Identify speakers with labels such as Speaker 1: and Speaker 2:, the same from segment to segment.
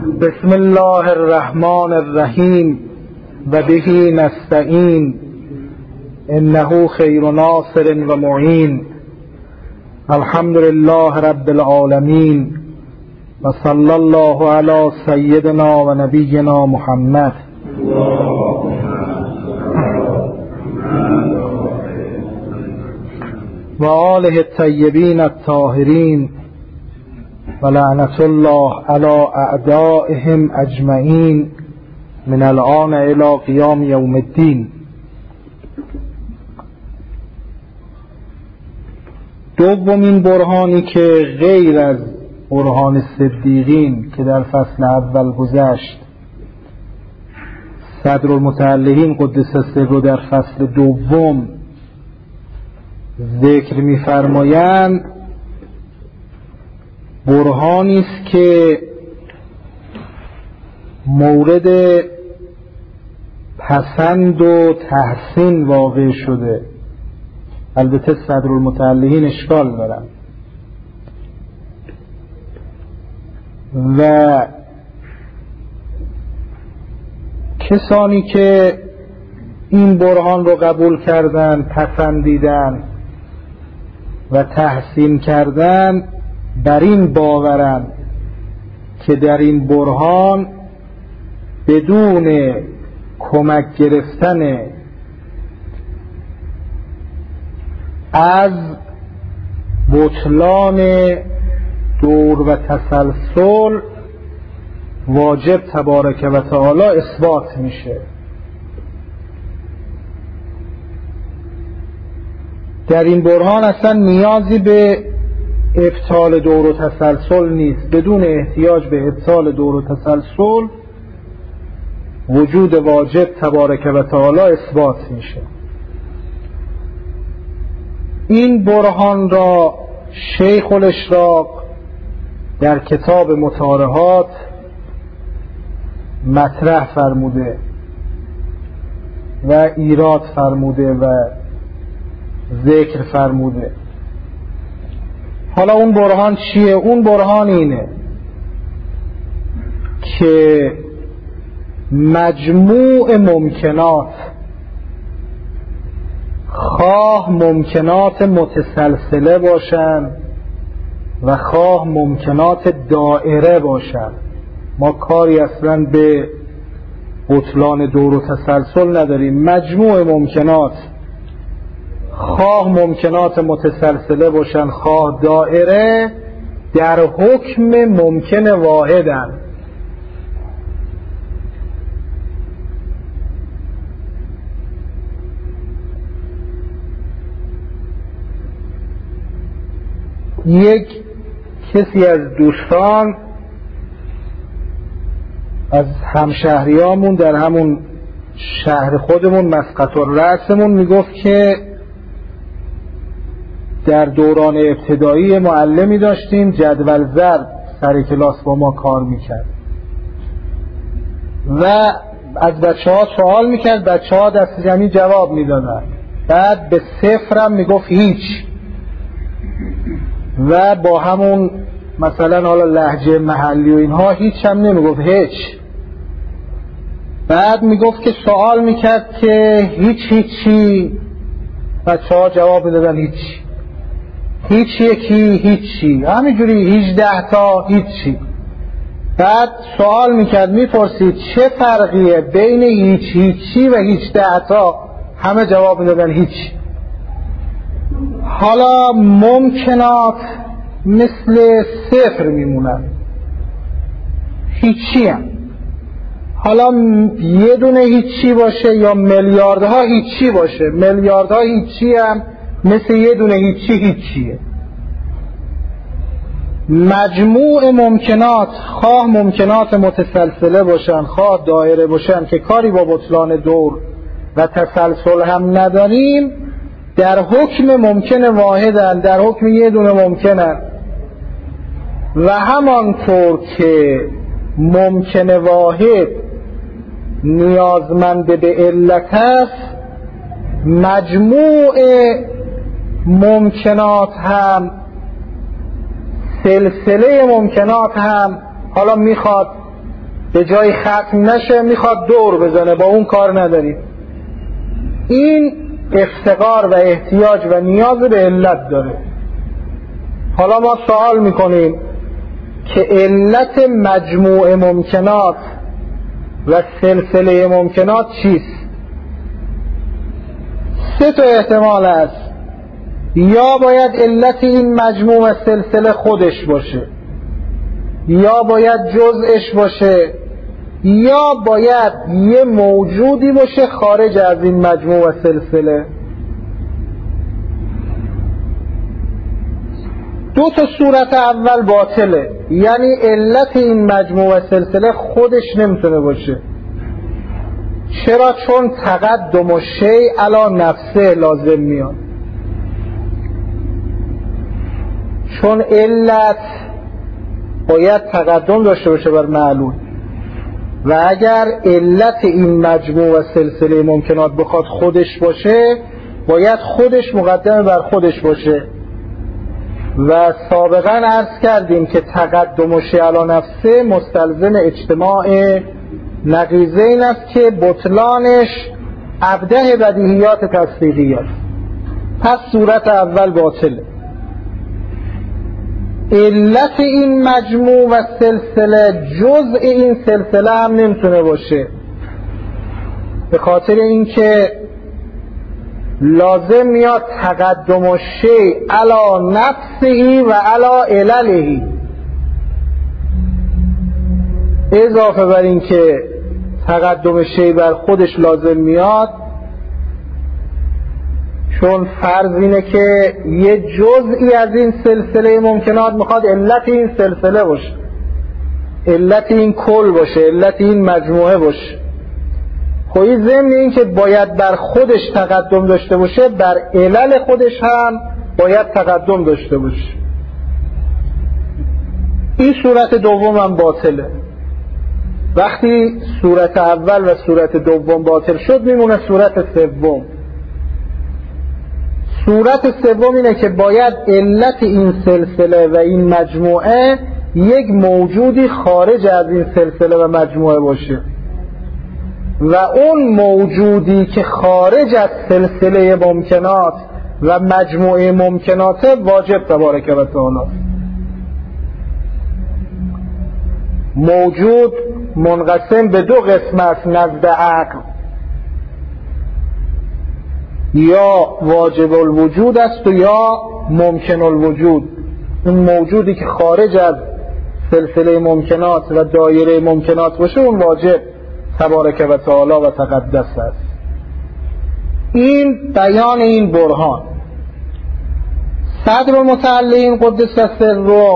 Speaker 1: بسم الله الرحمن الرحیم و به نستعین انه خیر ناصر و معین. الحمد لله رب العالمین و صلی الله علی سیدنا و نبینا محمد و آله الطیبین الطاهرین و لعنت الله علی اعدائهم اجمعین من الآن الی قیام یوم الدین. دومین برهانی که غیر از برهان صدیقین که در فصل اول گذشت، صدرالمتعلقین قدس سره در فصل دوم ذکر می‌فرمایند، برهانی است که مورد پسند و تحسین واقع شده. البته صدرالمتعلقین اشکال دارن و کسانی که این برهان رو قبول کردن، پسندیدن و تحسین کردن، بر این باورن که در این برهان بدون کمک گرفتن از بطلان دور و تسلسل واجب تبارک و تعالی اثبات میشه. در این برهان اصلا نیازی به ابطال دور و تسلسل نیست. بدون احتیاج به ابطال دور و تسلسل وجود واجب تبارک و تعالی اثبات میشه. این برهان را شیخ الاشراق در کتاب مطارحات مطرح فرموده و ایراد فرموده و ذکر فرموده. حالا اون برهان چیه؟ اون برهان اینه که مجموع ممکنات، خواه ممکنات متسلسله باشن و خواه ممکنات دائره باشن، ما کاری اصلا به بطلان دور و تسلسل نداریم. مجموع ممکنات، خواه ممکنات متسلسله باشن خواه دائره، در حکم ممکن واحدن. یک کسی از دوستان از همشهریامون در همون شهر خودمون مسقط الرأسمون میگفت که در دوران ابتدایی معلمی داشتیم جدول ضرب سر کلاس با ما کار میکرد و از بچه ها سوال میکرد، بچه ها دست جمعی جواب میدادن، بعد به صفر هم میگفت هیچ و با همون مثلا حالا لهجه محلی و اینها هیچ هم نمیگفت، هیچ. بعد میگفت که سوال میکرد که هیچی، بچه ها جواب میدادن هیچ یکی هیچی، همینجوری 18 تا هیچی. بعد سوال میکرد، میپرسید چه فرقیه بین هیچی و 18 تا؟ همه جواب میدادن هیچ. حالا ممکنات مثل صفر میمونن، هیچی هم. حالا یه دونه هیچی باشه یا میلیاردها هیچی باشه، میلیاردها هیچی هم مثل یه دونه هیچیه. مجموع ممکنات، خواه ممکنات متسلسله باشن خواه دایره باشن که کاری با بطلان دور و تسلسل هم نداریم، در حکم ممکن واحدن، در حکم یه دونه ممکنن. و همانطور که ممکن واحد نیازمند به علت است، مجموع ممکنات هم، سلسله ممکنات هم حالا میخواد به جای ختم نشه میخواد دور بزنه، با اون کار نداریم. این افتقار و احتیاج و نیاز به علت داره. حالا ما سوال میکنیم که علت مجموع ممکنات و سلسله ممکنات چیست؟ 3 احتمال است. یا باید علت این مجموع و سلسله خودش باشه، یا باید جزءش باشه، یا باید یه موجودی باشه خارج از این مجموع و سلسله. 2 صورت اول باطله، یعنی علت این مجموع و سلسله خودش نمیتونه باشه. چرا؟ چون تقدم شیء علی نفسه لازم میاد. چون علت باید تقدم داشته باشه بر معلول، و اگر علت این مجموع و سلسله ممکنات بخواد خودش باشه باید خودش مقدم بر خودش باشه. و سابقا عرض کردیم که تقدم شیء علی نفسه مستلزم اجتماع نقیضین است که بطلانش ابده بدیهیات تصدیقی است. پس صورت اول باطله. علت این مجموع و سلسله جزء این سلسله هم نمیتونه باشه، به خاطر اینکه لازم میاد تقدم شیء علی نفسه و علی علله، اضافه بر این که تقدم شیء بر خودش لازم میاد. چون فرض اینه که یه جزئی از این سلسله ممکنات میخواد علت این سلسله باشه، علت این کل باشه، علت این مجموعه باشه. خواهی ضمن این که باید بر خودش تقدم داشته باشه، بر علل خودش هم باید تقدم داشته باشه. این صورت دوم هم باطله. وقتی صورت اول و صورت دوم باطل شد میمونه صورت سوم. صورت سوم اینه که باید علت این سلسله و این مجموعه یک موجودی خارج از این سلسله و مجموعه باشه، و اون موجودی که خارج از سلسله ممکنات و مجموعه ممکنات واجب تبارک و تعالی. موجود منقسم به 2 قسم است نزد عقل، یا واجب الوجود است و یا ممکن الوجود. اون موجودی که خارج از سلسله ممکنات و دایره ممکنات باشه اون واجب تبارک و تعالی و تقدس است. این بیان این برهان. صدر المتعلین قدس سره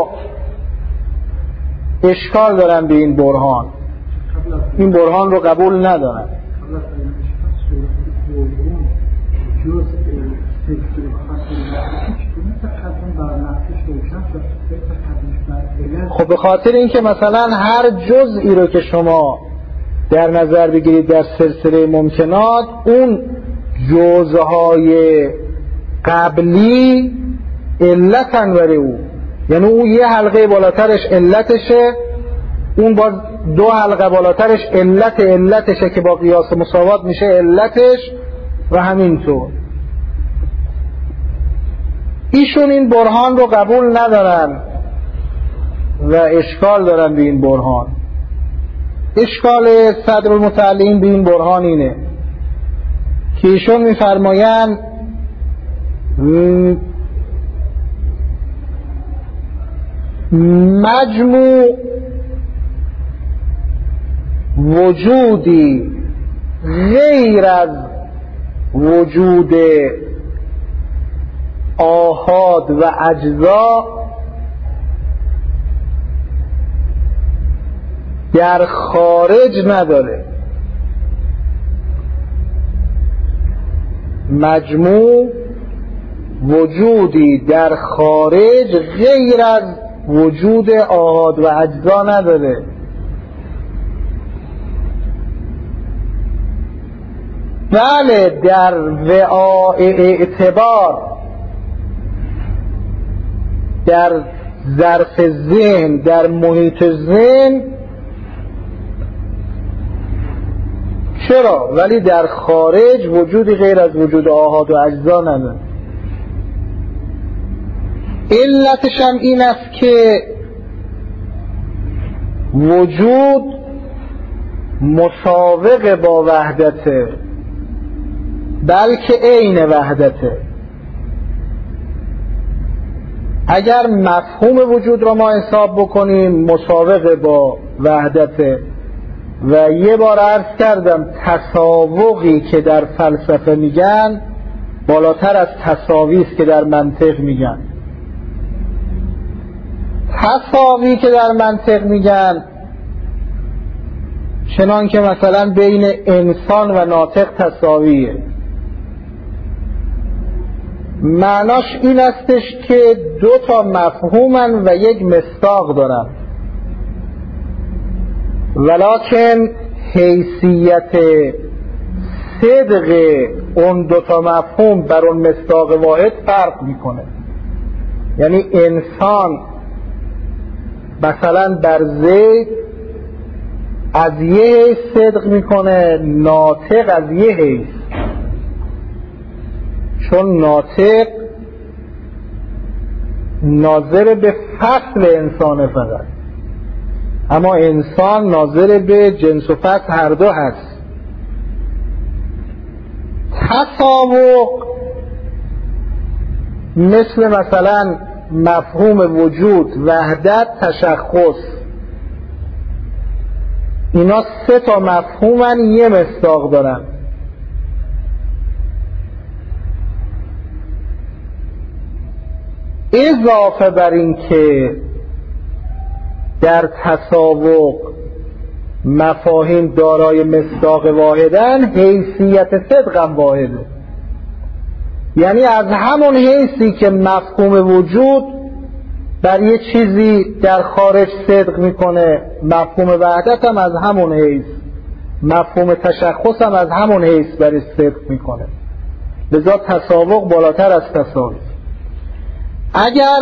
Speaker 1: اشکال دارن به این برهان، این برهان رو قبول ندارن. خب به خاطر اینکه مثلا هر جزئی رو که شما در نظر بگیرید در سلسله ممکنات، اون جزءهای قبلی علتن برای او، یعنی اون یه حلقه بالاترش علتشه، اون باز 2 حلقه بالاترش علتشه که با قیاس مساوات میشه علتش، و همینطور. ایشون این برهان رو قبول ندارن و اشکال دارن به این برهان. اشکال صدر المتعلین به این برهان اینه که ایشون میفرمایند مجموع وجودی غیر از وجود آحاد و اجزا در خارج نداره. مجموع وجودی در خارج غیر از وجود آحاد و اجزا نداره. بله در وعاء اعتبار، در ظرف ذهن، در محیط ذهن چرا؟ ولی در خارج وجودی غیر از وجود آحاد و اجزا نداره. علتش هم این است که وجود مساوق با وحدته، بلکه عین وحدته. اگر مفهوم وجود را ما حساب بکنیم مساوق با وحدته، و یه بار عرض کردم تساوقی که در فلسفه میگن بالاتر از تساوی است که در منطق میگن. تساوی که در منطق میگن چنان که مثلا بین انسان و ناطق تساویه، معناش این استش که دو تا مفهومن و یک مصداق دارن، ولکن حیثیت صدق اون دو تا مفهوم بر اون مصداق واحد فرق میکنه. یعنی انسان مثلا بر زید از یه حیث صدق میکنه، ناطق از یه حیث، چون ناطق ناظر به فصل انسان فقط، اما انسان ناظر به جنس و فصل هر دو هست. تساوق مثل مثلا مفهوم وجود، وحدت، تشخص، اینا سه تا مفهومن، یه مصداق دارن. اضافه بر این که در تساوق مفاهیم دارای مصداق واحدن، حیثیت صدق هم واحده. یعنی از همون حیثی که مفهوم وجود بر یه چیزی در خارج صدق میکنه، مفهوم وحدت هم از همون حیث، مفهوم تشخص هم از همون حیث برای صدق میکنه. لذا تساوق بالاتر از تساوی. اگر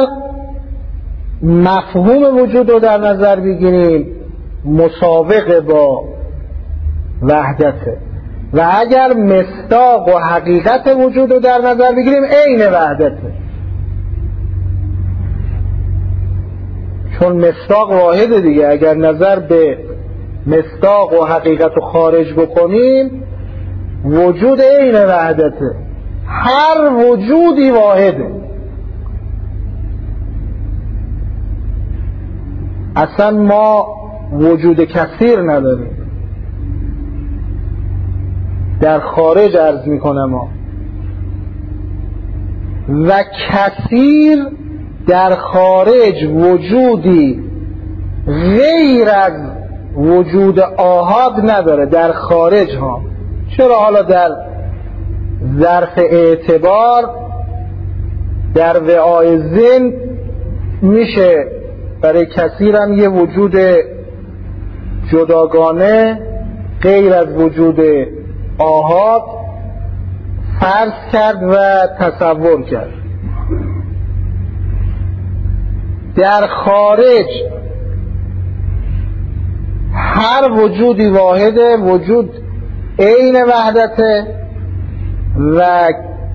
Speaker 1: مفهوم وجود رو در نظر بگیریم مساوق با وحدته، و اگر مصداق و حقیقت وجود رو در نظر بگیریم عین وحدته، چون مصداق واحده دیگه. اگر نظر به مصداق و حقیقت رو خارج بکنیم وجود عین وحدته، هر وجودی واحده. اصلا ما وجود کثیر نداریم، در خارج عرض میکنم ما، و کثیر در خارج وجودی غیر از وجود آحاد نداره در خارج ها. چرا؟ حالا در ظرف اعتبار در وعای ذهن میشه برای کثیر هم یه وجود جداگانه غیر از وجود آحاد فرض کرد و تصور کرد. در خارج هر وجودی واحده، وجود عین وحدته، و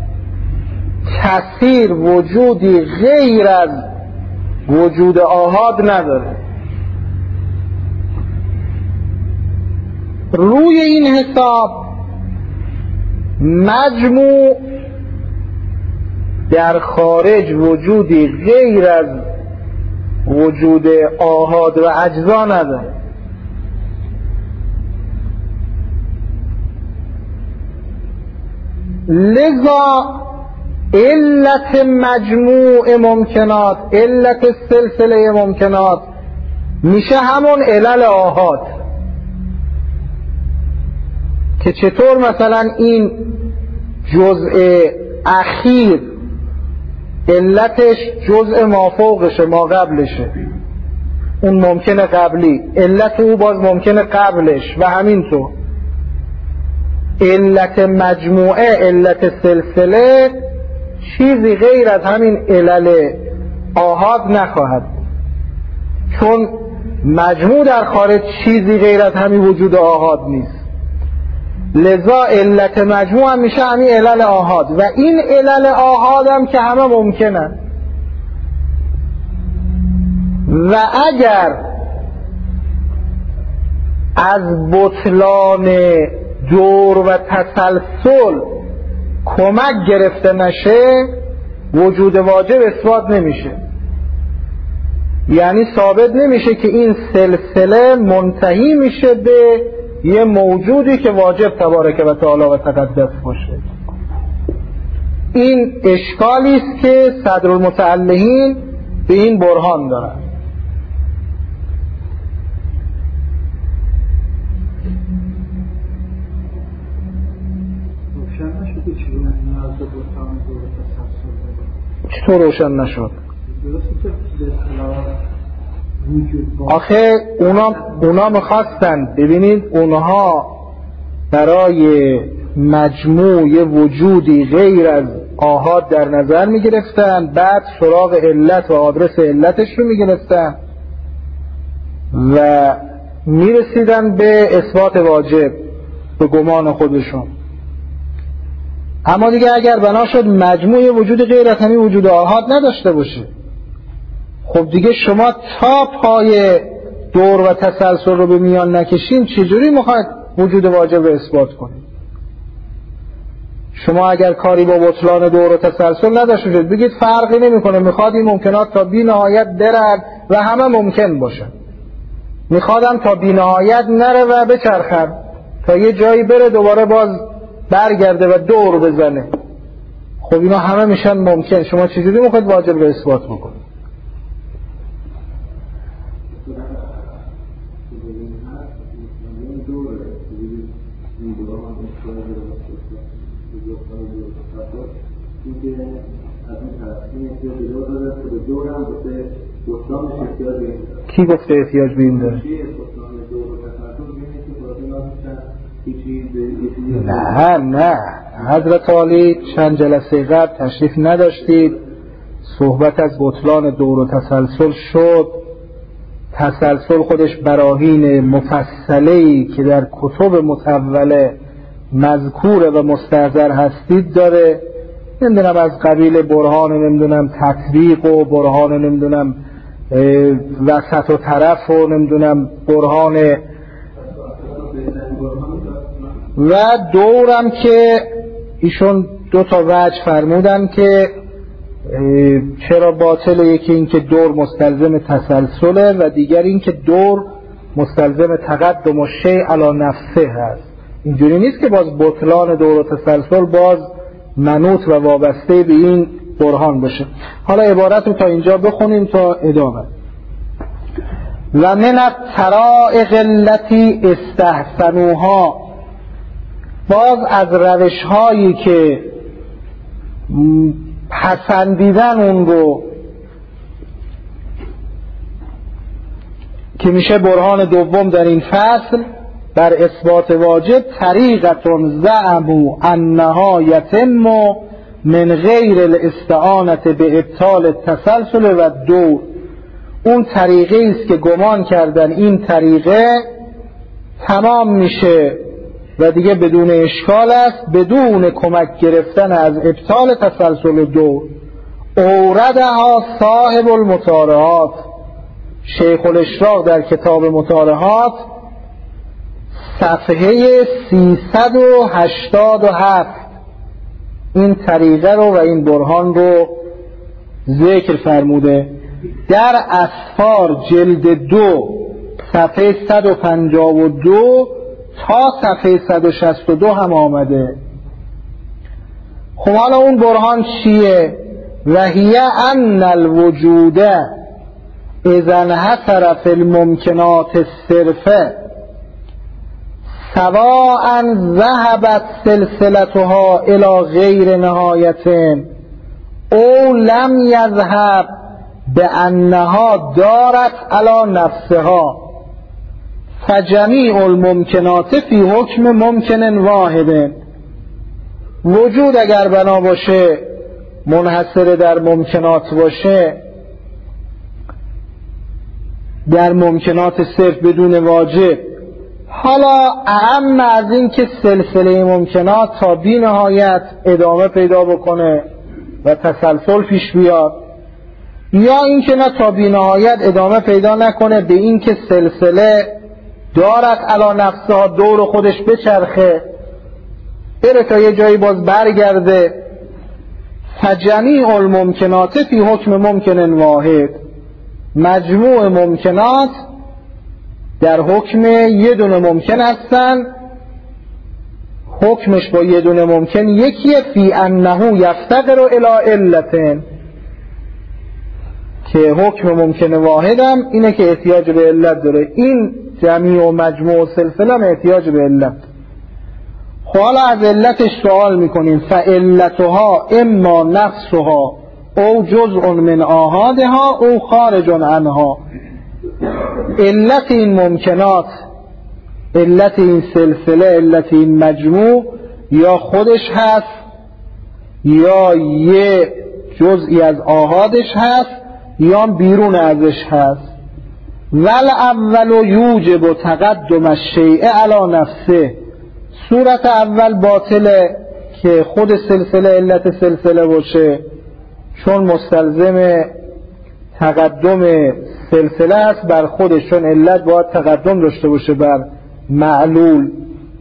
Speaker 1: کثیر وجودی غیر از وجود آحاد نداره. روی این حساب مجموع در خارج وجودی غیر از وجود آحاد و اجزا نداره. لذا علت مجموع ممکنات، علت سلسله ممکنات میشه همون علل آحاد، که چطور مثلا این جزء اخیر علتش جزء مافوقشه، ما قبلشه، اون ممکنه قبلی، علت او باز ممکنه قبلش، و همینطور علت مجموعه، علت سلسله چیزی غیر از همین علل آحاد نخواهد، چون مجموع در خارج چیزی غیر از همین وجود آحاد نیست. لذا علت مجموع هم میشه همین علل آحاد و این علل آحاد هم که همه ممکنه. و اگر از بطلان دور و تسلسل کمک گرفته نشه وجود واجب اثبات نمیشه، یعنی ثابت نمیشه که این سلسله منتهی میشه به یه موجودی که واجب تبارک و تعالی و تقدس باشه. این اشکالی است که صدرالمتعلقین به این برهان دارن. چطور روشن نشد؟ آخه اونا میخواستن، ببینید اونها برای مجموع وجودی غیر از آحاد در نظر میگرفتن، بعد سراغ علت و آدرس علتش رو میگرفتن و میرسیدن به اثبات واجب به گمان خودشون. اما دیگه اگر بنا شد مجموع وجود غیر از همین وجود آحاد نداشته باشه، خب دیگه شما تا پای دور و تسلسل رو به میان نکشین چجوری میخواید وجود واجب رو اثبات کنید؟ شما اگر کاری با بطلان دور و تسلسل نداشته باشید بگید فرقی نمیکنه، میخواد این ممکنات تا بی نهایت برن و همه ممکن باشن، میخوادم تا بی نهایت نره و بچرخن تا یه جایی بره دوباره باز برگرده و دور بزنه. خب اینا همه میشن ممکن، شما چجوری میخواید واجب رو اثبات بکنید؟ کی گفته احتیاج به این داره؟ نه حضرت عالی چند جلسه قبل تشریف نداشتید، صحبت از بطلان دور و تسلسل شد. تسلسل خودش براهین مفصله‌ای که در کتب متوله مذکور و مستحضر هستید داره، نمیدونم از قبیل برهان نمیدونم تطبیق و برهان نمیدونم وسط و طرف و نمیدونم برهان و دورم که ایشون دو تا وجه فرمودن که چرا باطله. یکی این که دور مستلزم تسلسله و دیگر این که دور مستلزم تقدم و شیء علی نفسه هست. اینجوری نیست که باز بطلان دور و تسلسل باز منوط و وابسته به این برهان باشه. حالا عبارت رو تا اینجا بخونیم تا ادامه. و من الطرائق التي استحسنوها، باز از روش هایی که پسندیدن اون رو که میشه برهان دوم در این فصل بر اثبات واجب، طریقتون زعموا انها یتم من غیر الاستعانت به ابطال التسلسل و دور. اون طریقه است که گمان کردن این طریقه تمام میشه و دیگه بدون اشکال است بدون کمک گرفتن از ابطال تسلسل و دور. اوردها صاحب المطالعات، شیخ الاشراق در کتاب مطالعات صفحه 387 این طریقه رو و این برهان رو ذکر فرموده. در اسفار جلد 2 صفحه 152 تا صفحه 162 هم آمده. خب حالا اون برهان چیه؟ وهیه ان الوجود اذا انحصر فی الممکنات الصرفه سواء ذهبت سلسلتها الى غیر نهایت او لم یذهب بانها دارت علی نفسها فجمیع الممکنات فی حکم ممکن واحد. وجود اگر بنا باشه منحصر در ممکنات باشه، در ممکنات صرف بدون واجب، حالا اهم از این که سلسله ممکنات تا بی نهایت ادامه پیدا بکنه و تسلسل پیش بیاد، یا این که نه تا بی نهایت ادامه پیدا نکنه، به این که سلسله دارد علی نفسها، دور خودش بچرخه بره تا یه جایی باز برگرده. فجمیع الممکنات فی حکم ممکن واحد، مجموع ممکنات در حکم یه دونه ممکن هستن، حکمش با یه دونه ممکن یکیه، فی انه یفتقر الی علتن، که حکم ممکن واحدم اینه که احتیاج به علت داره. این جمیع و مجموع و سلسله هم احتیاج به علت. حالا از علتش سوال میکنیم، فعلتها اما نفسها او جزء من آحادها او خارج عنها. علت این ممکنات، علت این سلسله، علت این مجموع یا خودش هست یا یه جزئی از آحادش هست یا بیرون ازش هست. والاول یوجب تقدم الشیء علی نفسه، صورت اول باطله که خود سلسله علت سلسله باشه، چون مستلزم تقدم سلسله است بر خودش، چون علت باید تقدم داشته باشه بر معلول،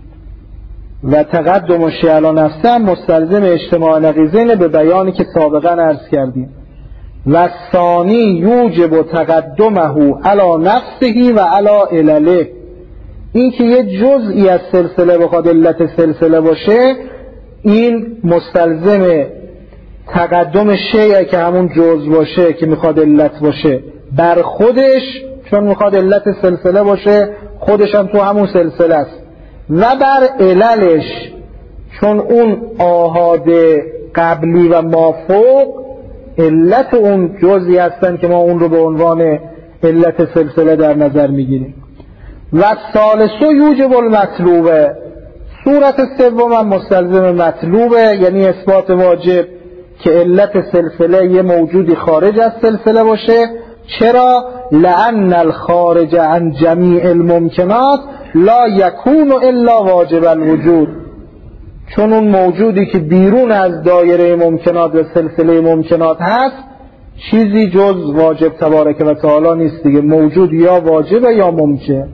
Speaker 1: و تقدم و شیء علی نفسه هم مستلزم اجتماع نقیضین به بیانی که سابقا عرض کردیم. و ثانی یوجب تقدمه علی نفسه و علی علله، این که یه جزئی از سلسله بخواد علت سلسله باشه، این مستلزم تقدم شیء که همون جزء باشه که میخواد علت باشه بر خودش، چون میخواد علت سلسله باشه، خودش هم تو همون سلسله است، و بر عللش، چون اون آحاد قبلی و مافوق علت اون جزئی هستن که ما اون رو به عنوان علت سلسله در نظر میگیریم. و ثالثو یوجب المطلوبه، صورت سوم هم مستلزم مطلوبه، یعنی اثبات واجب که علت سلسله یه موجودی خارج از سلسله باشه. چرا؟ لأن الخارج عن جمیع الممکنات لا یکون الا واجب الوجود، چون اون موجودی که بیرون از دایره ممکنات و سلسله ممکنات هست چیزی جز واجب تبارک و تعالی نیست دیگه، موجود یا واجبه یا ممکن.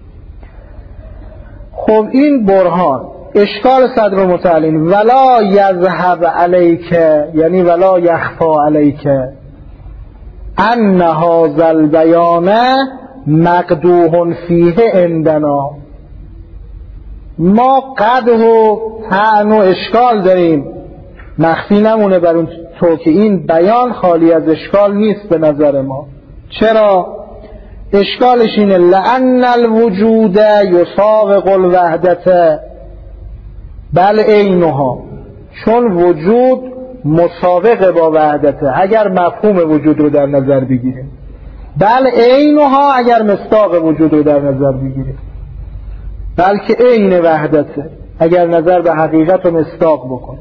Speaker 1: خب این برهان. اشکال صدر متعلین ولا یذهب علیک، یعنی ولا یخفا علیک ان هذا البیان مقدوح فیه عندنا. ما قدح و طعن و اشکال داریم، مخفی نمونه بر اون تو که این بیان خالی از اشکال نیست به نظر ما. چرا؟ اشکالش اینه لأن الوجود یساوق الوحدت بل عینها، چون وجود مساوق با وحدته اگر مفهوم وجود رو در نظر بگیریم، بل عینها اگر مصداق وجود رو در نظر بگیریم، بلکه عین وحدته اگر نظر به حقیقت و مصداق بکنیم.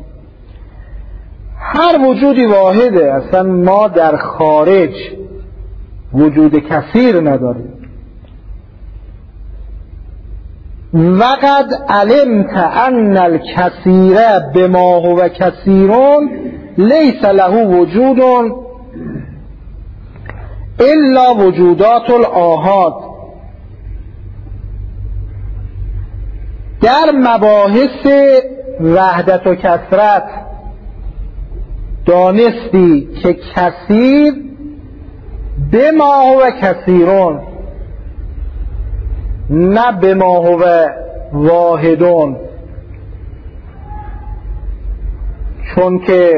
Speaker 1: هر وجودی واحده، اصلا ما در خارج وجود کثیر نداریم. وقد علمت ان الکثیر بما هو کثیرون لیس له وجود الا وجودات الآحاد. در مباحث وحدت و کثرت دانستی که کثیر بما هو کثیرون، نه بما هو واحدون، چون که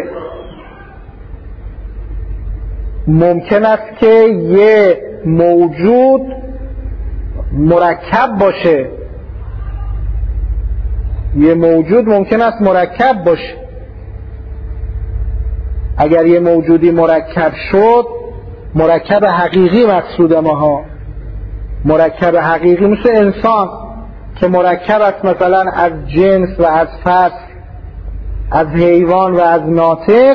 Speaker 1: ممکن است که یه موجود مرکب باشه، یه موجود ممکن است مرکب باشه. اگر یه موجودی مرکب شد، مرکب حقیقی مقصود ماها، مرکب حقیقی مثل انسان که مرکب است مثلا از جنس و از فصل، از حیوان و از ناطق،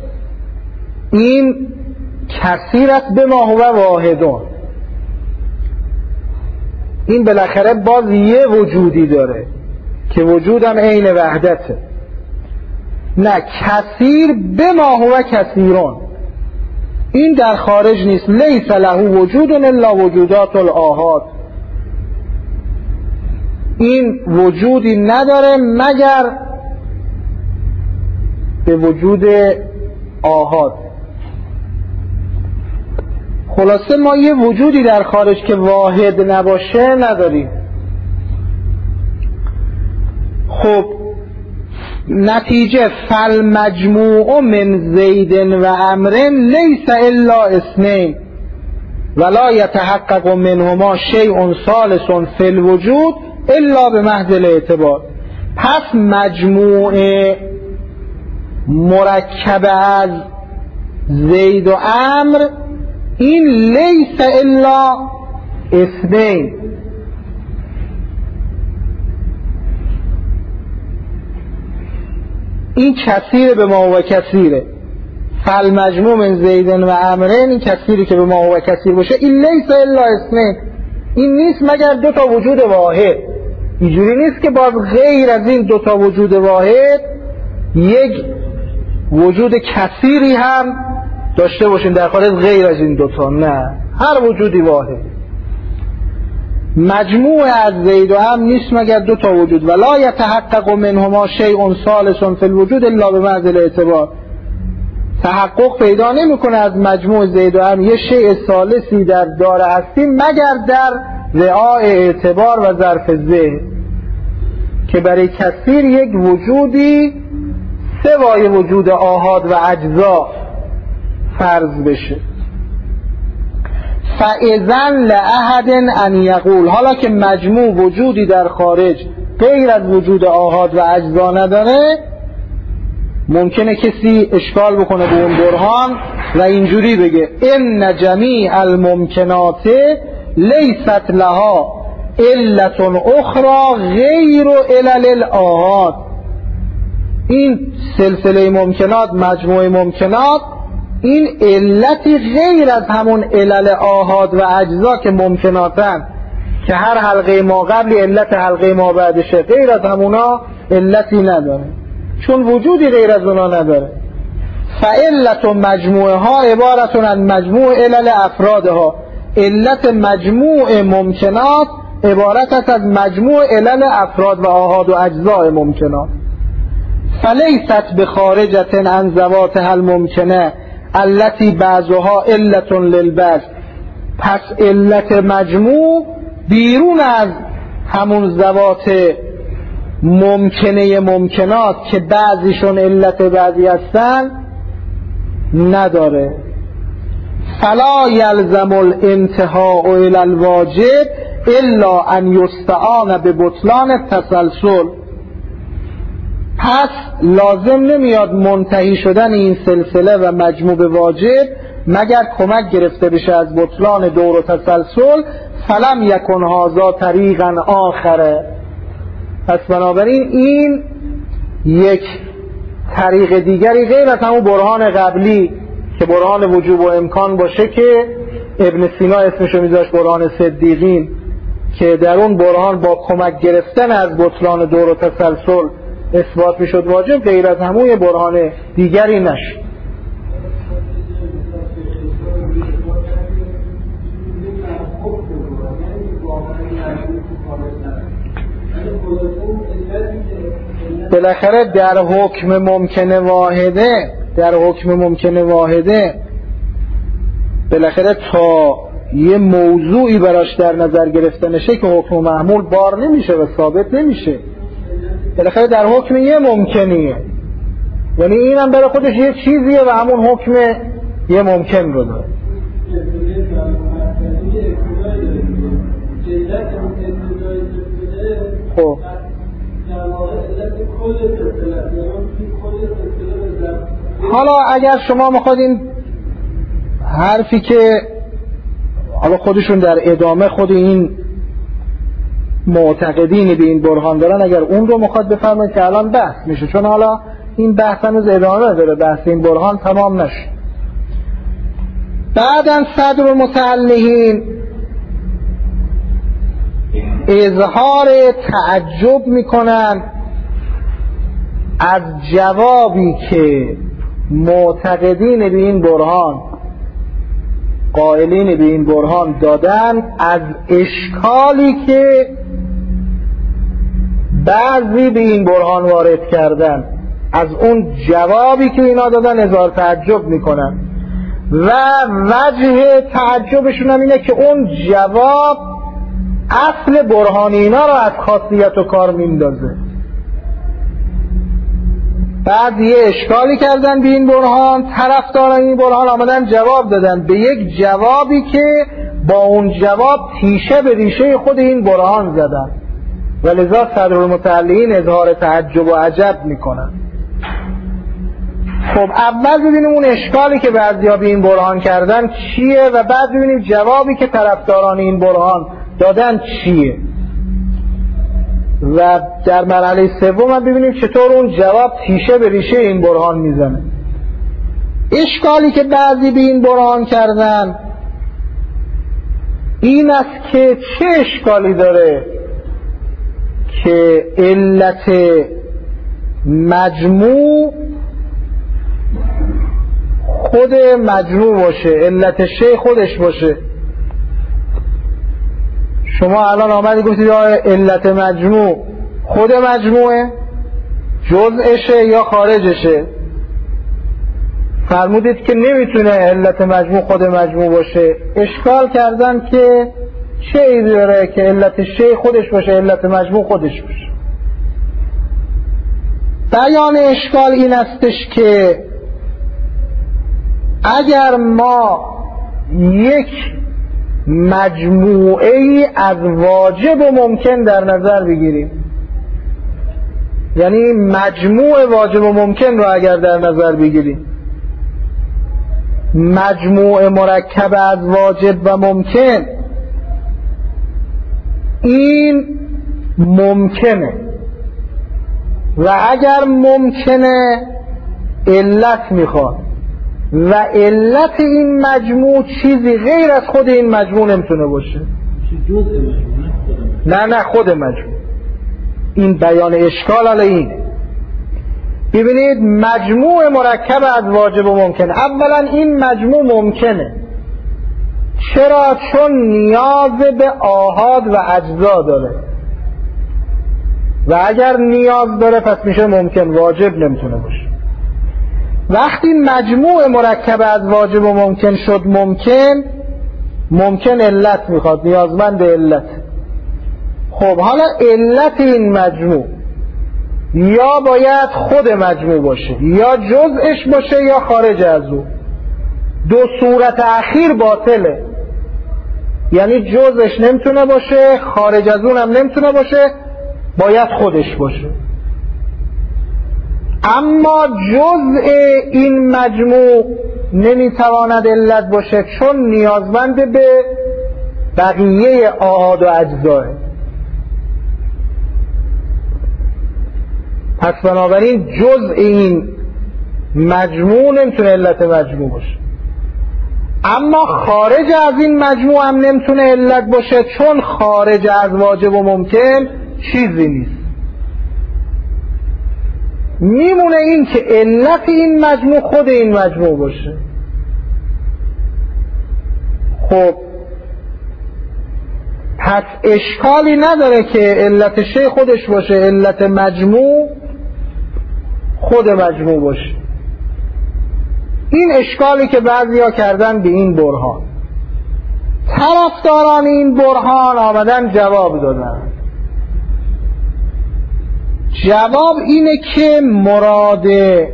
Speaker 1: این کثیر است به ما هو واحدون. این بالاخره باز یه وجودی داره که وجودم عین وحدته. نه کثیر بما هو کثیرون، این در خارج نیست. لیس له وجود الا وجودات الآحاد، این وجودی نداره مگر به وجود آحاد. خلاصه ما یه وجودی در خارج که واحد نباشه نداریم. خب نتیجه فالمجموع من زید و عمر لیس الا اثنین ولا یتحقق منهما شیء ثالث فی الوجود الا به محض الاعتبار. پس مجموع مرکب از زید و عمر این لیس الا اثنین، این کثیر به ما و کثیره. فالمجموع من زیدن و عمرین، این کثیری که به ما و کثیر باشه این لیس الا اثنین، این نیست مگر دو تا وجود واحد. اینجوری نیست که باز غیر از این دو تا وجود واحد یک وجود کثیری هم داشته باشیم در خارج غیر از این دوتا. نه، هر وجودی واحد. مجموع از زید و عمر نیست مگر دو تا وجود. ولا یتحقق منهما شیء ثالث فی الوجود الا به محض الاعتبار. تحقق پیدا نمیکنه از مجموع زید و عمر یه شیء ثالثی در دار هستی مگر در رعاء اعتبار و ظرف ذهن، که برای کثیر یک وجودی سوای وجود آحاد و اجزا فرض بشه. فاذن لأحد ان یقول، حالا که مجموع وجودی در خارج غیر از وجود آحاد و اجزا نداره، ممکنه کسی اشکال بکنه به اون برهان و اینجوری بگه ان جمیع الممکنات لیست لها علت اخرى غیر علل الآحاد. این سلسله ممکنات، مجموعه ممکنات، این علتی غیر از همون علل آحاد و اجزا که ممکناتن، که هر حلقه ما قبلی علت حلقه ما بعدشه، غیر از همونا علتی نداره، چون وجودی غیر از اونا نداره. فعلت مجموعه ها عبارت عن مجموع علل افرادها، علت مجموع ممکنات عبارت است از مجموع علل افراد و آحاد و اجزاء ممکنات. فلیست بخارجة عن ذواتها الممکنه التي بعضها علت للبعض. پس علت مجموع بیرون از همون ذوات ممکنه ممکنات که بعضیشون علت بعضی هستن نداره. فلا یلزم الانتهاء الى الواجب الا ان یستعان ببطلان التسلسل. پس لازم نمیاد منتهی شدن این سلسله و مجموع به واجب مگر کمک گرفته بشه از بطلان دور و تسلسل. فلم یکن هذا طریقا آخره. پس بنابراین این یک طریق دیگری غیر از همون برهان قبلی که برهان وجوب و امکان باشه که ابن سینا اسمشو میذاشت برهان صدیقین، که در اون برهان با کمک گرفتن از بطلان دور و تسلسل اثبات میشد واجب، غیر از همون برهان دیگری نشد. بالاخره در حکم ممکنه واحده بالاخره تا یه موضوعی براش در نظر گرفته نشه که حکم محمول بار نمیشه و ثابت نمیشه. بالاخره در حکم یه ممکنیه، یعنی اینم برای خودش یه چیزیه و همون حکم یه ممکن رو داره. خب حالا اگر شما میخواد این حرفی که حالا خودشون در ادامه خود این معتقدین به این برهان دارن، اگر اون رو میخواد بفرمایید که الان بحث میشه، چون حالا این بحث هنوز ادامه داره، بحث این برهان تمام نشه. بعداً صدر متعلقین اظهار تعجب میکنن از جوابی که معتقدین به این برهان، قائلین به این برهان دادن، از اشکالی که بعضی به این برهان وارد کردن، از اون جوابی که اینا دادن اظهار تعجب میکنن و وجه تعجبشون هم اینه که اون جواب اصل برهان اینا رو از خاصیت و کار میندازه. بعد یه اشکالی کردن به این برهان، طرفداران این برهان آمدن جواب دادن به یک جوابی که با اون جواب تیشه به ریشه خود این برهان زدن و لذا صدرالمتعلقین اظهار تعجب و عجب میکنن. خب اول ببینیم اون اشکالی که بعضیا به این برهان کردن چیه و بعد ببینیم جوابی که طرفداران این برهان دادن چیه و در مرحله سوم هم ببینیم چطور اون جواب تیشه به ریشه این برهان میزنه. اشکالی که بعضی به این برهان کردن این است که چه اشکالی داره که علت مجموع خود مجموع باشه، علت شیء خودش باشه. شما الان آمدی گفتید علت مجموع خود مجموعه، جزءشه یا خارجشه؟ فرمودید که نمیتونه علت مجموع خود مجموع باشه. اشکال کردن که چه ایدی داره که علت شیء خودش باشه، علت مجموع خودش باشه. بیان اشکال این استش که اگر ما یک مجموعه ای از واجب و ممکن در نظر بگیریم، یعنی مجموع واجب و ممکن رو اگر در نظر بگیریم، مجموع مرکب از واجب و ممکن، این ممکنه و اگر ممکنه علت میخواد و علت این مجموع چیزی غیر از خود این مجموع نمیتونه باشه. نه خود مجموع. این بیان اشکال علی اینه. ببینید مجموع مرکب از واجب و ممکن، اولا این مجموع ممکنه. چرا؟ چون نیاز به آحاد و اجزا داره و اگر نیاز داره پس میشه ممکن، واجب نمیتونه باشه. وقتی مجموع مرکب از واجب و ممکن شد ممکن علت میخواد، نیازمند علت. خب حالا علت این مجموع یا باید خود مجموع باشه یا جزءش باشه یا خارج از او. دو صورت اخیر باطله، یعنی جزءش نمیتونه باشه، خارج از اون هم نمیتونه باشه، باید خودش باشه. اما جزء این مجموع نمیتواند علت باشه چون نیازمند به بقیه آحاد و اجزاه. پس بنابراین جزء این مجموع نمیتونه علت مجموع باشه، اما خارج از این مجموع هم نمیتونه علت باشه چون خارج از واجب و ممکن چیزی نیست. میمونه این که علت این مجموع خود این مجموع باشه. خب پس اشکالی نداره که علت شیء خودش باشه، علت مجموع خود مجموع باشه. این اشکالی که بعضیا کردن به این برهان. طرفداران این برهان آمدن جواب دادن. جواب اینه که مراد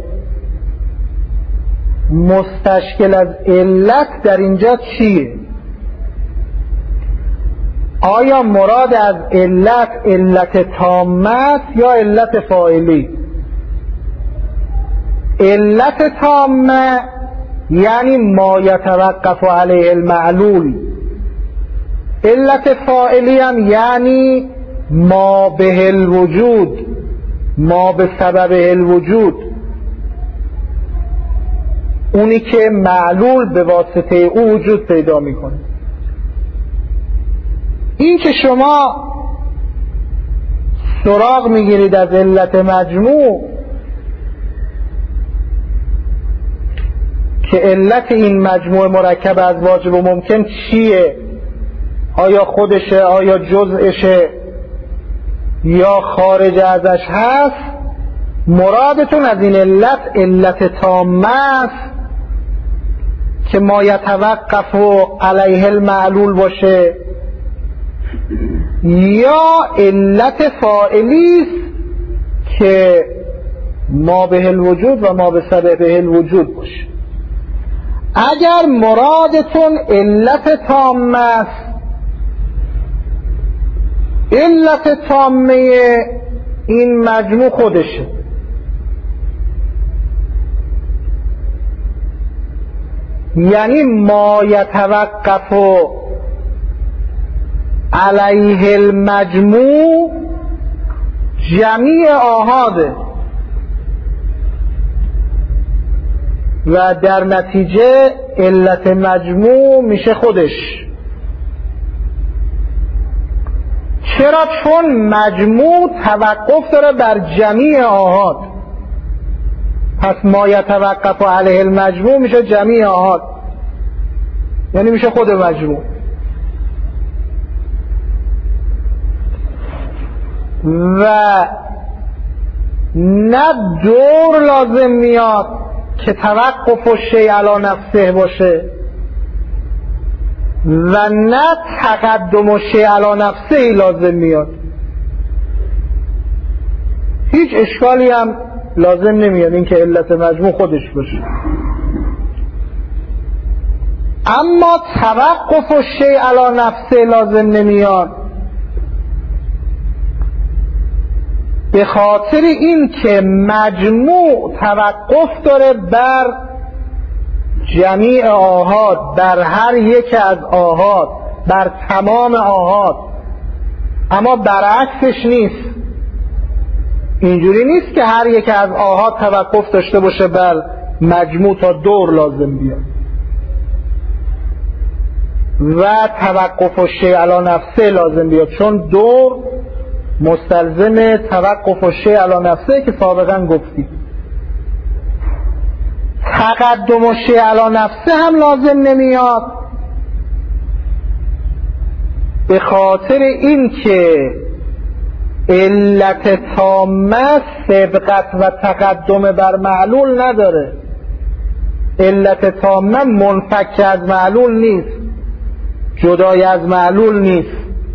Speaker 1: مستشکل از علت در اینجا چیه؟ آیا مراد از علت تامه یا علت فاعلی؟ علت تامه یعنی ما یتوقف علیه المعلول. علت فاعلی هم یعنی ما به الوجود، ما به سبب الوجود، اونی که معلول به واسطه او وجود پیدا میکنه. این که شما سراغ میگیرید از علت مجموع که علت این مجموع مرکب از واجب و ممکن چیه، آیا خودشه، آیا جزءشه، یا خارج ازش هست، مرادتون از این علت تامه است که ما یتوقف علیه المعلول باشه، یا علت فاعلی است که ما به الوجود و ما به سبب الوجود باشه. اگر مرادتون علت تامه است، علت تامه این مجموع خودشه، یعنی ما یتوقف علیه المجموع جمیع آحاده و در نتیجه علت مجموع میشه خودش. چرا؟ چون مجموع توقف داره بر جمیع آحاد، پس ما یتوقف علیه المجموع میشه جمیع آحاد، یعنی میشه خود مجموع. و نه دور لازم میاد که توقف و شیء علی نفسه باشه و نه تقدم و شیء علی نفسه لازم میاد. هیچ اشکالی هم لازم نمیاد این که علت مجموع خودش باشه. اما توقف و شیء علی نفسه لازم نمیاد به خاطر این که مجموع توقف داره بر جمیع آحاد، بر هر یک از آحاد، بر تمام آحاد، اما برعکسش نیست. اینجوری نیست که هر یک از آحاد توقف داشته باشه بر مجموع تا دور لازم بیاد و توقف و شیء علی نفسه لازم بیاد، چون دور مستلزم توقف و شیء علی نفسه که سابقا گفتیم. تقدم و شیء علی نفسه هم لازم نمیاد به خاطر این که علت تامه سبقت و تقدم بر معلول نداره. علت تامه منفک از معلول نیست، جدای از معلول نیست.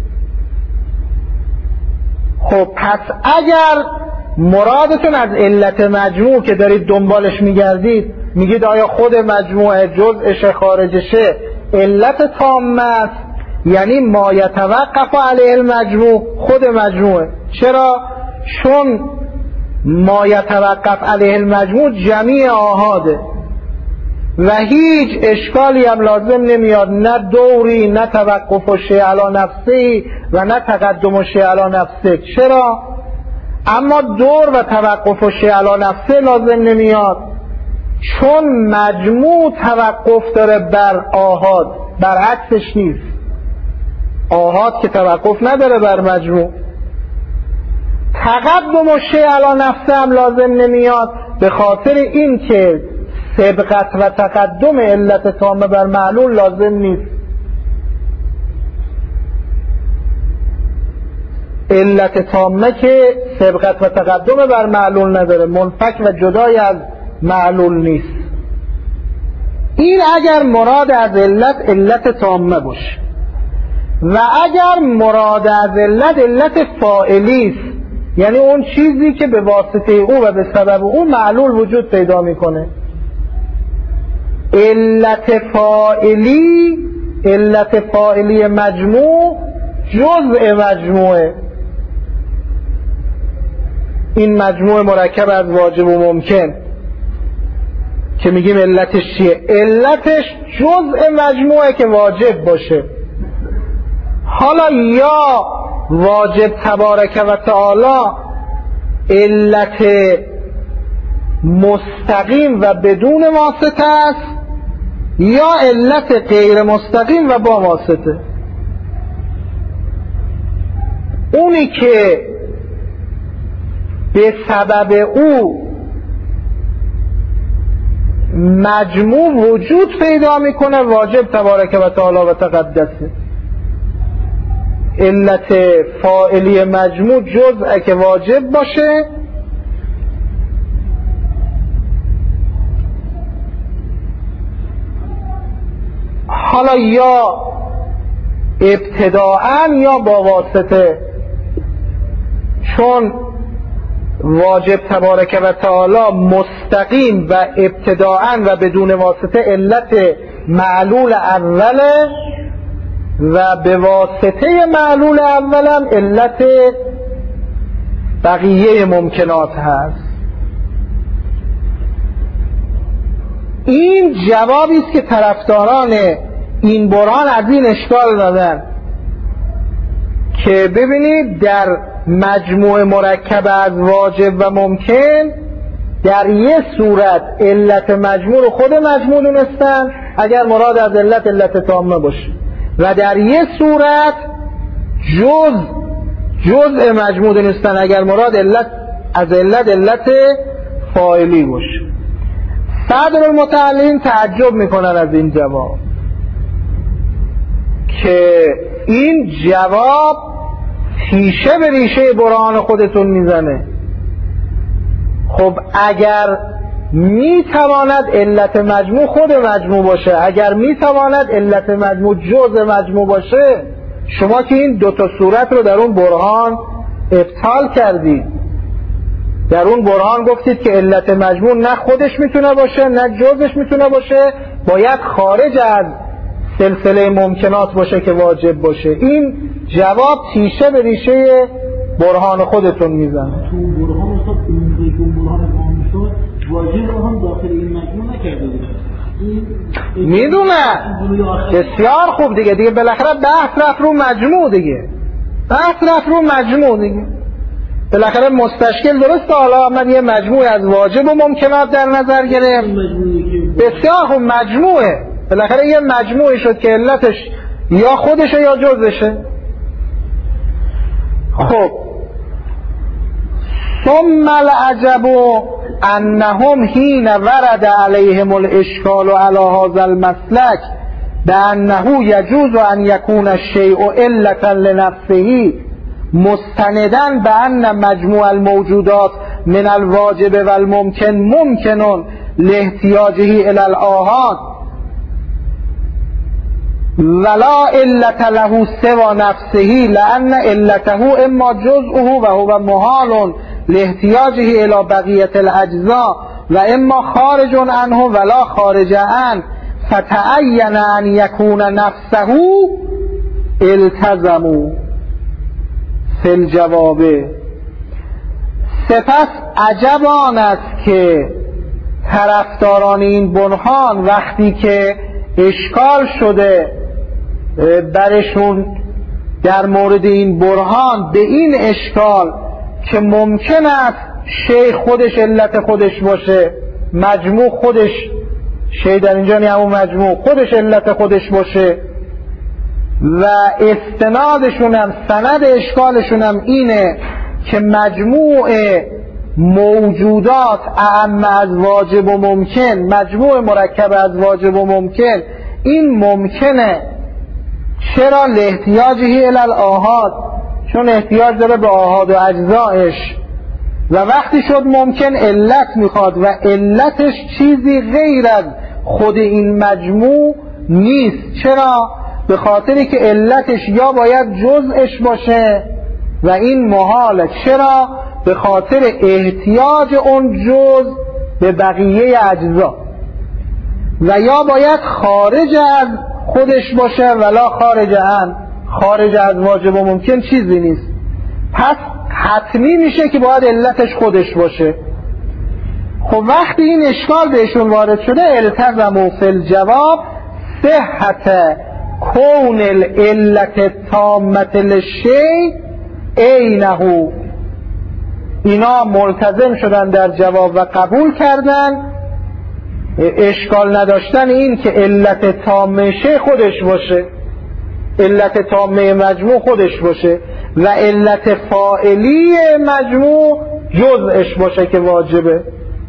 Speaker 1: خب پس اگر مرادتون از علت مجموع که دارید دنبالش میگردید میگید آیا خود مجموعه جزءشه خارجشه علت تامه است، یعنی ما یتوقف علیه المجموع خود مجموعه. چرا؟ چون ما یتوقف علیه المجموع جمیع آحاده و هیچ اشکالی هم لازم نمیاد، نه دوری، نه توقف و شیء علی نفسه و نه تقدم و شیء علی نفسه. چرا؟ اما دور و توقف و شیء علی نفسه لازم نمیاد چون مجموع توقف داره بر آحاد، برعکسش نیست. آحاد که توقف نداره بر مجموع. تقدم و شیء علی نفسه هم لازم نمیاد به خاطر این که سبقت و تقدم علت تامه بر معلول لازم نیست. علت تامه که سبقت و تقدم بر معلول نداره، منفک و جدای از معلول نیست. این اگر مراد از علت تامه باشه. و اگر مراد از علت فاعلی است، یعنی اون چیزی که به واسطه او و به سبب او معلول وجود پیدا میکنه. علت فاعلی مجموع جزء مجموعه. این مجموعه مرکب از واجب و ممکن که میگیم علتش چیه؟ علتش جزء مجموعه که واجب باشه. حالا یا واجب تبارک و تعالی علت مستقیم و بدون واسطه است، یا علت غیر مستقیم و با واسطه. اونی که به سبب او مجموع وجود پیدا میکنه، واجب تبارک و تعالی و تقدسه. علت فاعلی مجموع جزء که واجب باشه، حالا یا ابتداءً یا با واسطه، چون واجب تبارک و تعالی مستقیم و ابتداءً و بدون واسطه علت معلول اوله و به واسطه معلول اولم علت بقیه ممکنات هست. این جوابی است که طرفداران این برهان از این اشکال دادن که ببینید در مجموع مرکب از واجب و ممکن در یه صورت علت مجموع رو خود مجموع دونستن اگر مراد از علت تامه باشه، و در یه صورت جزء مجموع دونستن اگر مراد از علت فاعلی باشه. صدر المتعلمین تعجب میکنن از این جواب که این جواب تیشه به ریشه برهان خودتون میزنه. خب اگر میتواند علت مجموع خود مجموع باشه، اگر میتواند علت مجموع جزء مجموع باشه، شما که این دوتا صورت رو در اون برهان ابطال کردید. در اون برهان گفتید که علت مجموع نه خودش میتونه باشه نه جزش میتونه باشه، باید خارج از سلسله ممکنات باشه که واجب باشه. این جواب تیشه به ریشه برهان خودتون میزنه.
Speaker 2: تو برهان اصلا برهان شد واجب رو هم داخل این مجموع نکرده بود.
Speaker 1: میدونه بسیار خوب دیگه بالاخره بحث رفت رو مجموع دیگه، بالاخره مستشکل درسته. حالا آمد یه مجموعه از واجب و ممکنات در نظر گرفت. بسیار خوب، مجموعه بالاخره یه مجموعه شد که علتش یا خودشه یا جزشه. خب ثم العجب انهم حين ورد عليهم الاشكال على هذا المسلك بانه يجوز ان يكون الشيء علة لنفسه مستنداً بأن مجموع الموجودات من الواجب والممكن ممكن لاحتياجه إلى الآحاد ولا علة له سوى نفسه لأن علته إما جزءه وهو محال لاحتياجه إلى بقية الأجزاء وإما خارج عنه ولا خارج عنه فتعين أن يكون نفسه التزموا فی الجواب. سپس عجب آن است که طرفداران این برهان وقتی که اشکال شده برشون در مورد این برهان به این اشکال که ممکن است شی خودش علت خودش باشه، مجموع خودش، شی در اینجا نه همون مجموع خودش علت خودش باشه، و استنادشونم سند اشکالشونم اینه که مجموع موجودات اعم از واجب و ممکن، مجموع مرکب از واجب و ممکن، این ممکنه. چرا؟ لاحتیاجه الی الآحاد، چون احتیاج داره به آحاد و اجزایش، و وقتی شد ممکن علت میخواد و علتش چیزی غیر از خود این مجموع نیست. چرا؟ به خاطری که علتش یا باید جزءش باشه و این محاله. چرا؟ به خاطر احتیاج اون جزء به بقیه اجزا، و یا باید خارج از خودش باشه ولا خارج عن، خارج از واجب و ممکن چیزی نیست. پس حتمی میشه که باید علتش خودش باشه. خب وقتی این اشکال بهشون وارد شده التزموا فی الجواب صحت کون العلت تامة للشیء عینه. اینا ملتزم شدن در جواب و قبول کردن اشکال نداشتن این که علت تامه شیء خودش باشه، علت تامه مجموع خودش باشه، و علت فاعلی مجموع جزءش باشه که واجبه.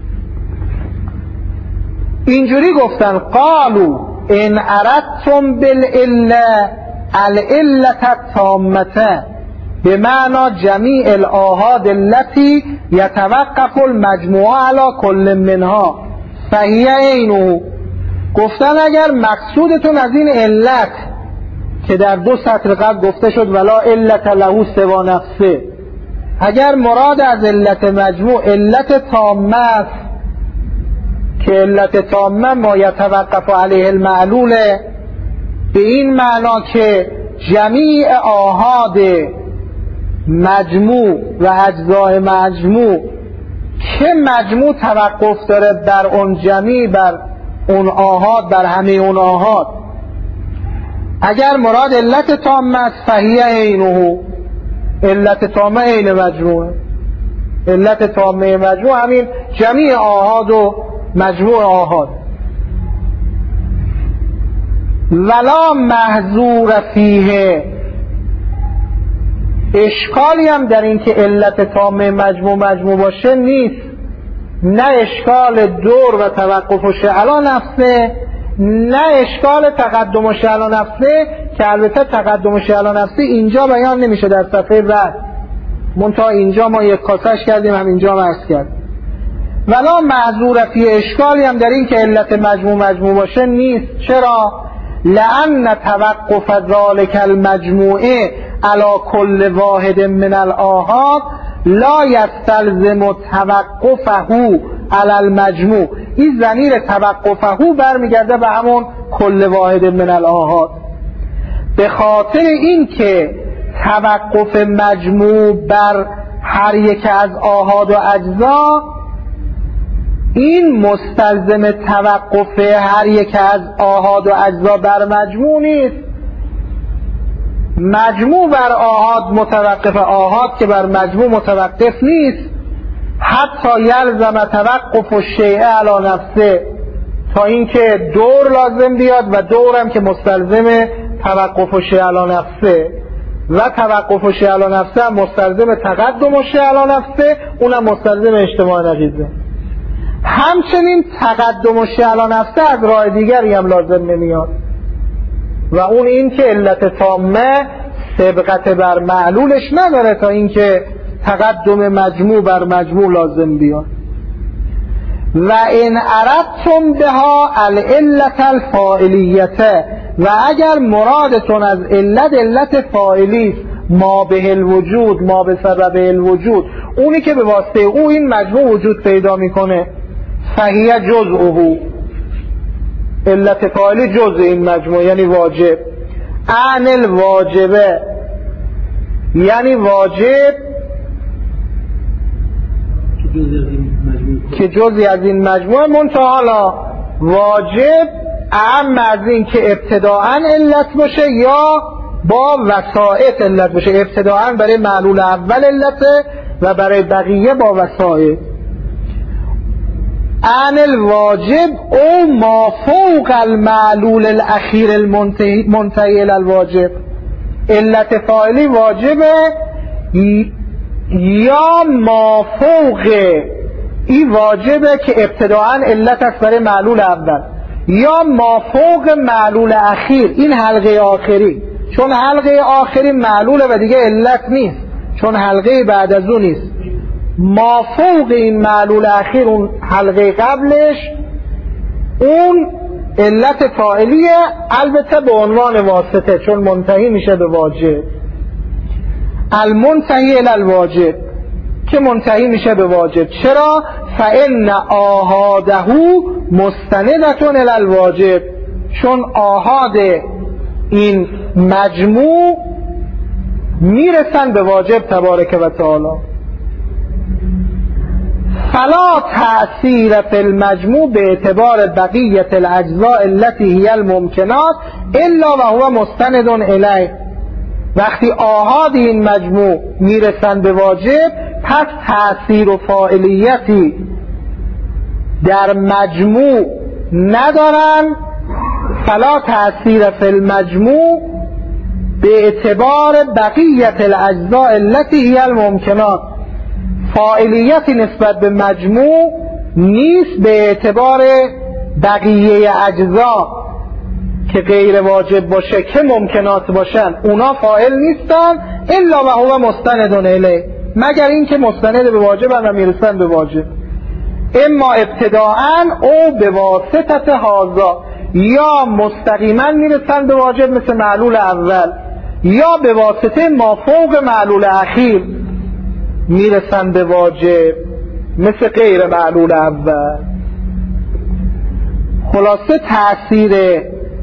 Speaker 1: اینجوری گفتن قالوا ان اردتم بالعله العلة التامة بمعنى جمیع الآحاد التي یتوقف المجموع على كل منها فهی عینه. گفتن اگر مقصودتون از این علت که در 2 سطر قبل گفته شد ولا علت له سوا نفسه، اگر مراد از علت مجموع علت تامه است که علت تامه ما یتوقف علیه المعلول، به این معنا که جمیع آحاد مجموع و اجزای مجموع که مجموع توقف داره بر اون جمیع، بر اون آحاد، بر همه اون آحاد، اگر مراد علت تامه است فهی عینه، علت تامه عین مجموعه. علت تامه مجموع همین جمیع آحاد و مجموع آحاد. ولا محظور فیه، اشکالی هم در این که علت تامه مجموع باشه نیست، نه اشکال دور و توقف و شعلا نفسه، نه اشکال تقدم و شعلا نفسه که البته تقدم و شعلا نفسه اینجا بیان نمیشه در صفحه بعد، منتها اینجا ما یک کاسش کردیم، هم اینجا مرس کردیم. ولا معذور فی، اشکالی هم در این که علت مجموع باشه نیست. چرا؟ لأن توقف ذلك المجموع على كل واحد من الآحاد لا يستلزم توقفه على المجموع. این ضمیر توقفه برمیگرده به همون کل واحد من الآحاد. به خاطر این که توقف مجموع بر هر یک از آحاد و اجزا این مستلزم توقف هر یک از آحاد و اجزا بر مجموع نیست. مجموع بر آحاد متوقف، آحاد که بر مجموع متوقف نیست. حتی یلزم توقف الشیء علی نفسه، تا اینکه دور لازم بیاد و دورم که مستلزم توقف الشیء علی نفسه، و توقف الشیء علی نفسه هم مستلزم تقدم الشیء علی نفسه، اونم مستلزم اجتماع نقیضه. همچنین تقدم الشیء علی نفسه از راه دیگری هم لازم نمیاد، و اون این که علت تامه سبقت بر معلولش نداره تا اینکه تقدم مجموع بر مجموع لازم بیاد. و ان اردتم بها العلت الفاعلیته، و اگر مرادتون از علت فاعلی ما به الوجود، ما به سبب الوجود، اونی که به واسطه او این مجموع وجود پیدا میکنه، فهی جزءه، علت فاعلی جزء این مجموع یعنی واجب. عن الواجبه یعنی واجب که جزئی از این مجموعه، منتها حالا واجب اعم از این که ابتداعاً علت باشه یا با وسائط علت باشه. ابتداعاً برای معلول اول علته و برای بقیه با وسائط. عن الواجب او ما فوق المعلول الاخیر المنتهی الى الواجب، علت فاعلی واجبه یا ما فوق این واجبه که ابتداعاً علت است برای معلول اول، یا ما فوق معلول اخیر، این حلقه آخری، چون حلقه آخری معلوله و دیگه علت نیست، چون حلقه بعد از اون نیست. ما فوق این معلول اخیر، اون حلقه قبلش، اون علت فاعلیه، البته به عنوان واسطه، چون منتهی میشه به واجب. المنتهی الی الواجب، که منتهی میشه به واجب. چرا؟ فإن آحاده مستندتون الی الواجب، چون آحاد این مجموع میرسن به واجب تبارک و تعالی. فلا تأثیر فی المجموع به اعتبار بقیت الاجزاء التي هی الممکنات الا و هو مستند الیه. وقتی آحاد این مجموع میرسن به واجب، پس تأثیر و فاعلیتی در مجموع ندارن. فلا تأثیر فی المجموع به اعتبار بقیت الاجزاء التي هی الممکنات فاعلیتی نسبت به مجموع نیست به اعتبار بقیه اجزا که غیر واجب باشه که ممکنات باشن، اونا فاعل نیستن الا و هو مستند الیه، مگر این که مستند به واجب و میرسن به واجب. اما ابتداءً او به واسطت هازا، یا مستقیما میرسن به واجب مثل معلول اول، یا به واسطه ما فوق معلول اخیر میرسن به واجب مثل غیر معلول اول. خلاصه تأثیر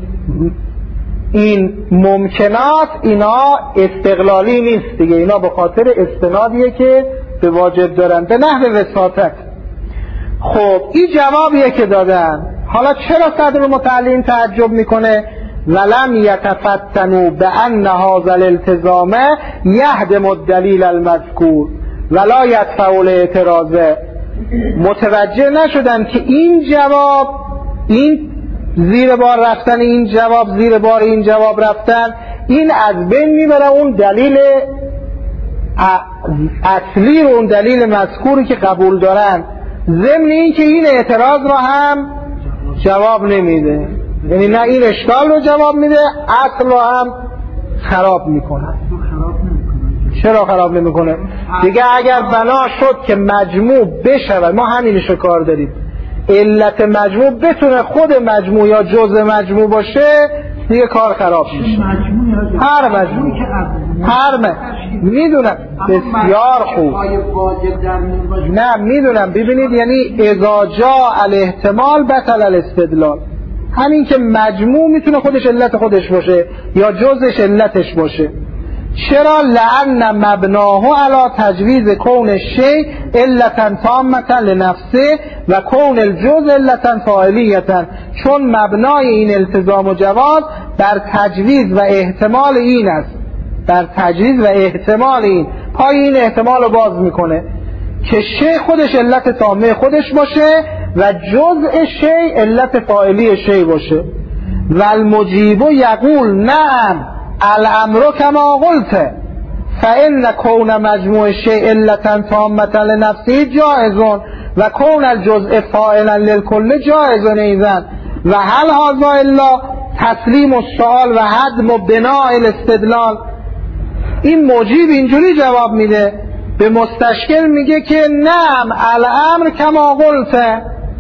Speaker 1: این ممکنات اینا استقلالی نیست دیگه، اینا به خاطر استنادیه که به واجب دارن به نحو وساطت. خب این جوابیه که دادن. حالا چرا صدر المتعلین تعجب میکنه؟ ولم یتفتنوا بان هذا الالتزام یهدم الدلیل المذکور ولا یدفع الاعتراض. متوجه نشدن که این جواب، این زیر بار رفتن این جواب، زیر بار این جواب رفتن، این از بین میبره اون دلیل اصلی رو، اون دلیل مذکوری که قبول دارن، ضمن این که این اعتراض رو هم جواب نمیده. یعنی نه این اشکال رو جواب میده، اصل رو هم خراب میکنه. چرا خراب نمیکنه؟ دیگه اگر بنا شد که مجموع بشود، ما همینشو کار داریم، علت مجموع بتونه خود مجموع یا جزء مجموع باشه، دیگه کار خراب میشه. هر مجموع میدونم بسیار خوب، نه میدونم. ببینید یعنی اذا جاء الاحتمال بطل الاستدلال. همین که مجموع میتونه خودش علت خودش باشه یا جزءش علتش باشه. چرا؟ لأن مبناه علی تجویز کون الشیء علتا تامة لنفسه و کون الجزء علتا فاعلیتا، چون مبنای این التزام و جواز بر تجویز و احتمال این است، بر تجویز و احتمال این، پای این احتمال رو باز میکنه که شیء خودش علت تامه خودش باشه و جزء شیء علت فاعلی شیء باشه. و المجیب یقول نعم الامر کما قلت فان کون مجموع شیء علتا تامة لنفسه جائز و کون الجزء فاعلا للکل جائز ایضا و هل هذا الا تسلیم السؤال و هدم بناء الاستدلال. این مجیب اینجوری جواب میده، به مستشکل میگه که نعم الامر کما قلت،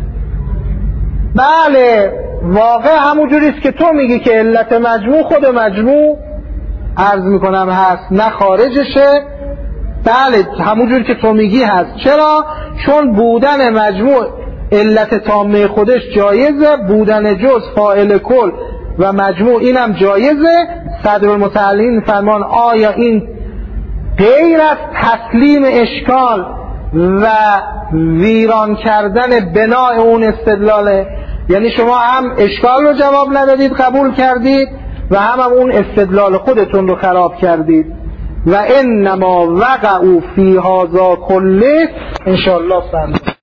Speaker 1: بله واقع همون جوریست که تو میگی که علت مجموع خود مجموع عرض میکنم هست، نه خارجشه. بله همون جوری که تو میگی هست. چرا؟ چون بودن مجموع علت تامه خودش جایزه، بودن جز فاعل کل و مجموع اینم جایزه. صدر المتعلین فرمان آیا این غیر از تسلیم اشکال و ویران کردن بنای اون استدلاله؟ یعنی شما هم اشکال رو جواب ندادید قبول کردید و هم اون استدلال خودتون رو خراب کردید. و انما وقعوا فی هذا کله. انشاءالله فهمید.